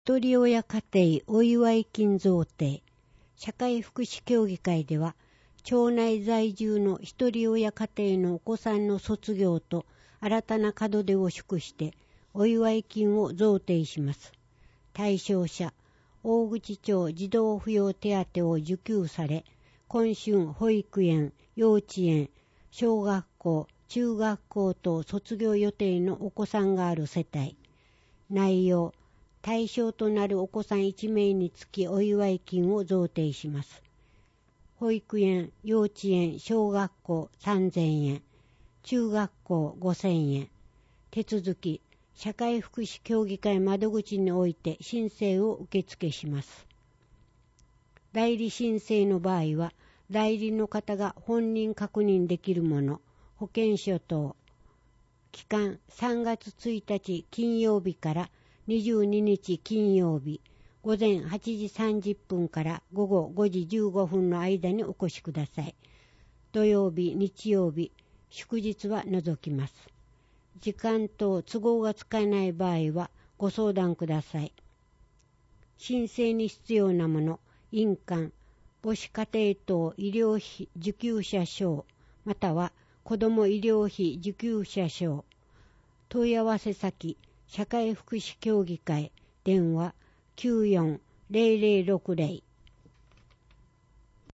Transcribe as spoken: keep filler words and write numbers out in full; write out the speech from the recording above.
ひとり親家庭お祝い金贈呈。社会福祉協議会では、町内在住のひとり親家庭のお子さんの卒業と新たな門出を祝して、お祝い金を贈呈します。対象者、大口町児童扶養手当を受給され、今春保育園、幼稚園、小学校、中学校と卒業予定のお子さんがある世帯。内容、対象となるお子さんいち名につきお祝い金を贈呈します。保育園、幼稚園、小学校さんぜんえん、中学校ごせんえん。手続き、社会福祉協議会窓口において申請を受付します。代理申請の場合は、代理の方が本人確認できるもの、保険証等。期間さんがつついたち金曜日からにじゅうににち金曜日、午前はちじさんじゅっぷんから午後ごじじゅうごふんの間にお越しください。土曜日、日曜日、祝日は除きます。時間等都合がつかない場合はご相談ください。申請に必要なもの、印鑑、母子家庭等医療費受給者証、または子ども医療費受給者証。問い合わせ先、社会福祉協議会、電話きゅうよんゼロゼロろくゼロ